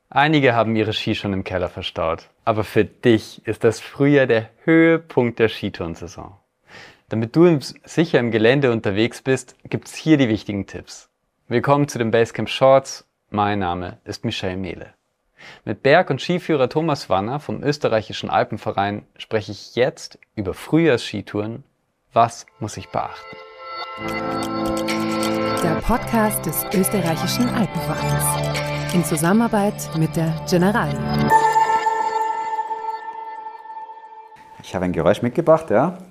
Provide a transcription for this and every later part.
Einige haben ihre Ski schon im Keller verstaut, aber für dich ist das Frühjahr der Höhepunkt der Skitourensaison. Damit du sicher im Gelände unterwegs bist, gibt's hier die wichtigen Tipps. Willkommen zu den Basecamp Shorts, mein Name ist Michael Mehle. Mit Berg- und Skiführer Thomas Wanner vom österreichischen Alpenverein spreche ich jetzt über Frühjahrsskitouren. Was muss ich beachten? Der Podcast des österreichischen Alpenvereins in Zusammenarbeit mit der Generali. Ich habe ein Geräusch mitgebracht, ja.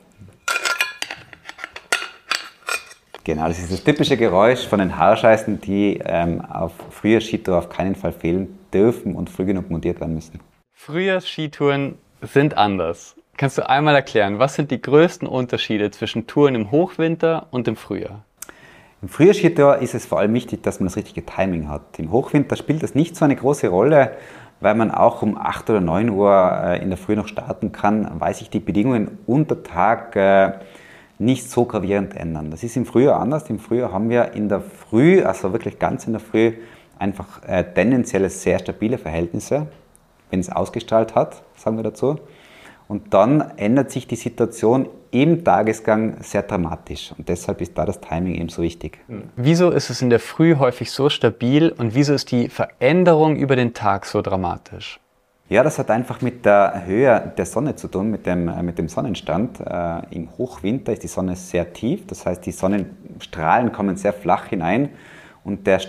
Genau, das ist das typische Geräusch von den Haarscheißen, die auf Frühjahrsskitouren auf keinen Fall fehlen dürfen und früh genug montiert werden müssen. Frühjahrsskitouren sind anders. Kannst du einmal erklären, was sind die größten Unterschiede zwischen Touren im Hochwinter und im Frühjahr? Im Frühjahrsskitour ist es vor allem wichtig, dass man das richtige Timing hat. Im Hochwinter spielt das nicht so eine große Rolle, weil man auch um 8 oder 9 Uhr in der Früh noch starten kann, weil sich die Bedingungen unter Tag nicht so gravierend ändern. Das ist im Frühjahr anders. Im Frühjahr haben wir in der Früh, also wirklich ganz in der Früh, einfach tendenziell sehr stabile Verhältnisse, wenn es ausgestrahlt hat, sagen wir dazu. Und dann ändert sich die Situation im Tagesgang sehr dramatisch. Und deshalb ist da das Timing eben so wichtig. Wieso ist es in der Früh häufig so stabil und wieso ist die Veränderung über den Tag so dramatisch? Ja, das hat einfach mit der Höhe der Sonne zu tun, mit dem Sonnenstand. Im Hochwinter ist die Sonne sehr tief, das heißt, die Sonnenstrahlen kommen sehr flach hinein und die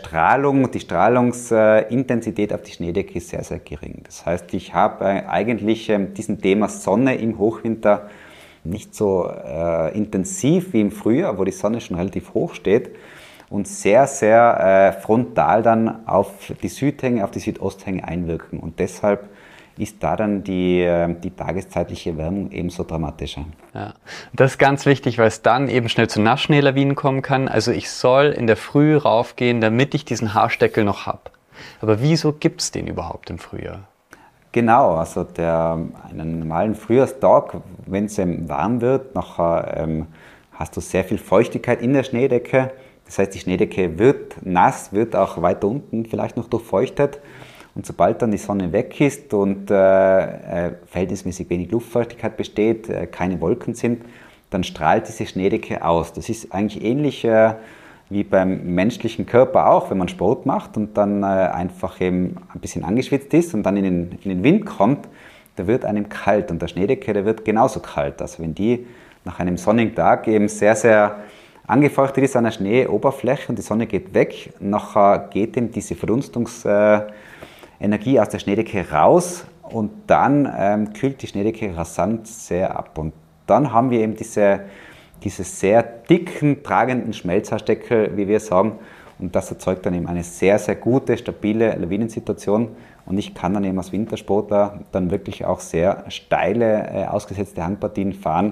Strahlungsintensität auf die Schneedecke ist sehr, sehr gering. Das heißt, ich habe eigentlich diesen Thema Sonne im Hochwinter nicht so intensiv wie im Frühjahr, wo die Sonne schon relativ hoch steht und sehr, sehr frontal dann auf die Südhänge, auf die Südosthänge einwirken. Und deshalb ist da dann die tageszeitliche Wärmung ebenso dramatischer. Ja, das ist ganz wichtig, weil es dann eben schnell zu Nassschneelawinen kommen kann. Also ich soll in der Früh raufgehen, damit ich diesen Haarsteckel noch habe. Aber wieso gibt es den überhaupt im Frühjahr? Genau, also einen normalen Frühjahrstag, wenn es warm wird, nachher hast du sehr viel Feuchtigkeit in der Schneedecke. Das heißt, die Schneedecke wird nass, wird auch weiter unten vielleicht noch durchfeuchtet. Und sobald dann die Sonne weg ist und verhältnismäßig wenig Luftfeuchtigkeit besteht, keine Wolken sind, dann strahlt diese Schneedecke aus. Das ist eigentlich ähnlich wie beim menschlichen Körper auch, wenn man Sport macht und dann einfach eben ein bisschen angeschwitzt ist und dann in den Wind kommt, da wird einem kalt und der Schneedecke, der wird genauso kalt. Also wenn die nach einem sonnigen Tag eben sehr, sehr angefeuchtet ist an der Schneeoberfläche und die Sonne geht weg, nachher geht eben diese Verdunstungsenergie aus der Schneedecke raus und dann kühlt die Schneedecke rasant sehr ab. Und dann haben wir eben diese sehr dicken, tragenden Schmelzhaarsteckel, wie wir sagen. Und das erzeugt dann eben eine sehr, sehr gute, stabile Lawinensituation. Und ich kann dann eben als Wintersportler dann wirklich auch sehr steile, ausgesetzte Hangpartien fahren,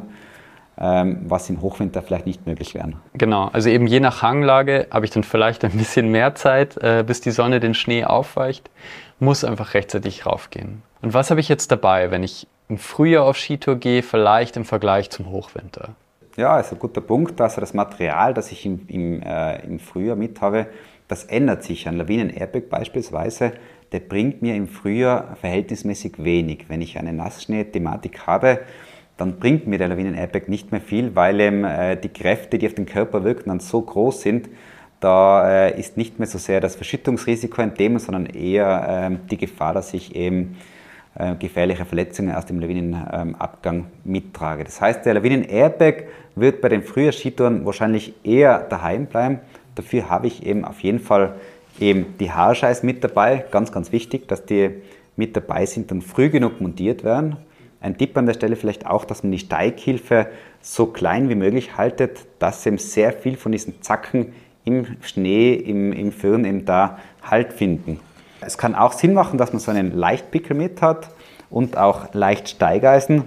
was im Hochwinter vielleicht nicht möglich wäre. Genau, also eben je nach Hanglage habe ich dann vielleicht ein bisschen mehr Zeit, bis die Sonne den Schnee aufweicht, muss einfach rechtzeitig raufgehen. Und was habe ich jetzt dabei, wenn ich im Frühjahr auf Skitour gehe, vielleicht im Vergleich zum Hochwinter? Ja, ist ein guter Punkt. Also das Material, das ich im Frühjahr mit habe, das ändert sich. Ein Lawinen-Airbag beispielsweise, der bringt mir im Frühjahr verhältnismäßig wenig. Wenn ich eine Nassschnee-Thematik habe, dann bringt mir der Lawinen-Airbag nicht mehr viel, weil die Kräfte, die auf den Körper wirken, dann so groß sind, da ist nicht mehr so sehr das Verschüttungsrisiko ein Thema, sondern eher die Gefahr, dass ich eben gefährliche Verletzungen aus dem Lawinenabgang mittrage. Das heißt, der Lawinen-Airbag wird bei den Frühjahrsskitouren wahrscheinlich eher daheim bleiben. Dafür habe ich eben auf jeden Fall eben die Haarscheiß mit dabei. Ganz, ganz wichtig, dass die mit dabei sind und früh genug montiert werden. Ein Tipp an der Stelle vielleicht auch, dass man die Steighilfe so klein wie möglich haltet, dass eben sehr viel von diesen Zacken im Schnee, im Föhn eben da Halt finden. Es kann auch Sinn machen, dass man so einen Leichtpickel mit hat und auch leicht Steigeisen,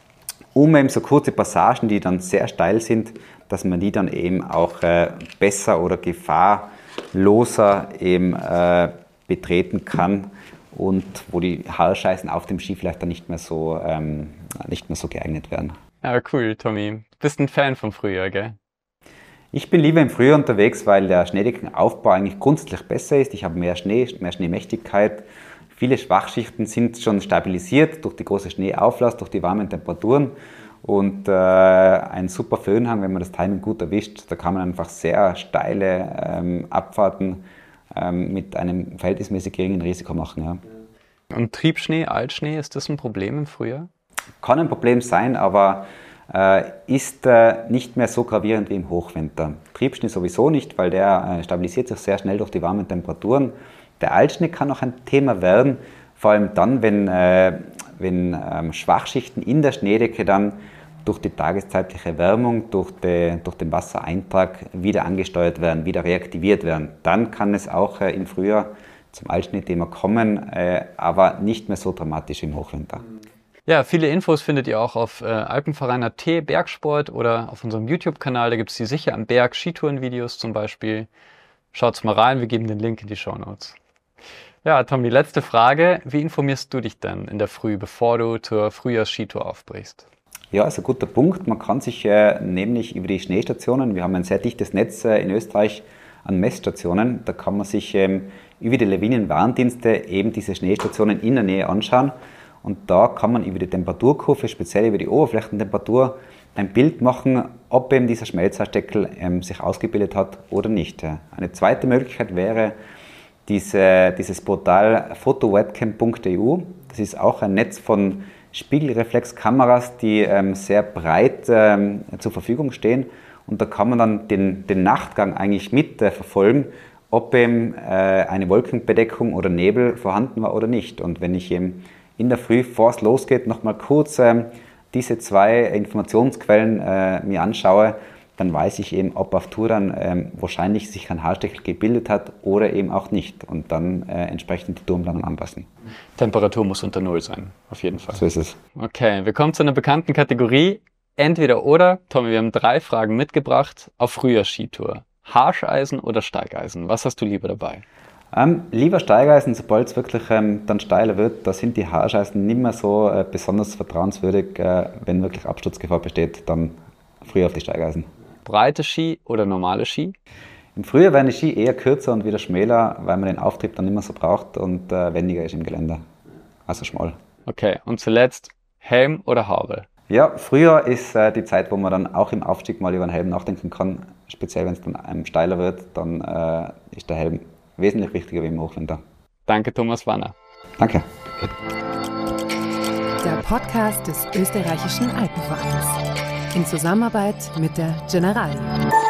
um eben so kurze Passagen, die dann sehr steil sind, dass man die dann eben auch besser oder gefahrloser eben betreten kann und wo die Haarscheißen auf dem Ski vielleicht dann nicht mehr so geeignet werden. Ja, cool, Tommy. Du bist ein Fan vom Frühjahr, gell? Ich bin lieber im Frühjahr unterwegs, weil der Schneedeckenaufbau eigentlich grundsätzlich besser ist. Ich habe mehr Schnee, mehr Schneemächtigkeit. Viele Schwachschichten sind schon stabilisiert durch die große Schneeauflass, durch die warmen Temperaturen. Und ein super Föhnhang, wenn man das Timing gut erwischt, da kann man einfach sehr steile Abfahrten mit einem verhältnismäßig geringen Risiko machen. Ja. Und Triebschnee, Altschnee, ist das ein Problem im Frühjahr? Kann ein Problem sein, aber ist nicht mehr so gravierend wie im Hochwinter. Triebschnee sowieso nicht, weil der stabilisiert sich sehr schnell durch die warmen Temperaturen. Der Altschnee kann auch ein Thema werden, vor allem dann, wenn Schwachschichten in der Schneedecke dann durch die tageszeitliche Erwärmung, durch den Wassereintrag wieder angesteuert werden, wieder reaktiviert werden. Dann kann es auch im Frühjahr zum Altschneethema kommen, aber nicht mehr so dramatisch im Hochwinter. Ja, viele Infos findet ihr auch auf Alpenverein.at Bergsport oder auf unserem YouTube-Kanal. Da gibt es die Sicher am Berg Skitouren-Videos zum Beispiel. Schaut's mal rein, wir geben den Link in die Shownotes. Ja, Tommy, letzte Frage. Wie informierst du dich denn in der Früh, bevor du zur Frühjahrsskitour aufbrichst? Ja, ist ein guter Punkt. Man kann sich nämlich über die Schneestationen, wir haben ein sehr dichtes Netz in Österreich an Messstationen, da kann man sich über die Lawinenwarndienste eben diese Schneestationen in der Nähe anschauen. Und da kann man über die Temperaturkurve, speziell über die Oberflächentemperatur, ein Bild machen, ob eben dieser Schmelzharsdeckel sich ausgebildet hat oder nicht. Eine zweite Möglichkeit wäre dieses Portal photowebcam.eu. Das ist auch ein Netz von Spiegelreflexkameras, die sehr breit zur Verfügung stehen. Und da kann man dann den Nachtgang eigentlich mit verfolgen, ob eben eine Wolkenbedeckung oder Nebel vorhanden war oder nicht. Und wenn ich eben in der Früh, bevor es losgeht, nochmal kurz diese zwei Informationsquellen mir anschaue, dann weiß ich eben, ob auf Tour dann wahrscheinlich sich ein Harsdeckel gebildet hat oder eben auch nicht. Und dann entsprechend die Tourenplanung anpassen. Temperatur muss unter Null sein, auf jeden Fall. So ist es. Okay, wir kommen zu einer bekannten Kategorie. Entweder oder. Tommy, wir haben 3 Fragen mitgebracht auf Frühjahrsskitour. Harscheisen oder Steigeisen? Was hast du lieber dabei? Lieber Steigeisen, sobald es wirklich dann steiler wird, da sind die Harscheisen nicht mehr so besonders vertrauenswürdig. Wenn wirklich Absturzgefahr besteht, dann früher auf die Steigeisen. Breite Ski oder normale Ski? Im Frühjahr werden die Ski eher kürzer und wieder schmäler, weil man den Auftrieb dann nicht mehr so braucht und wendiger ist im Gelände. Also schmal. Okay, und zuletzt Helm oder Haube? Ja, Frühjahr ist die Zeit, wo man dann auch im Aufstieg mal über den Helm nachdenken kann. Speziell wenn es dann steiler wird, dann ist der Helm wesentlich wichtiger wie im Hochwinter. Danke, Thomas Wanner. Danke. Der Podcast des Österreichischen Alpenvereins in Zusammenarbeit mit der Generali.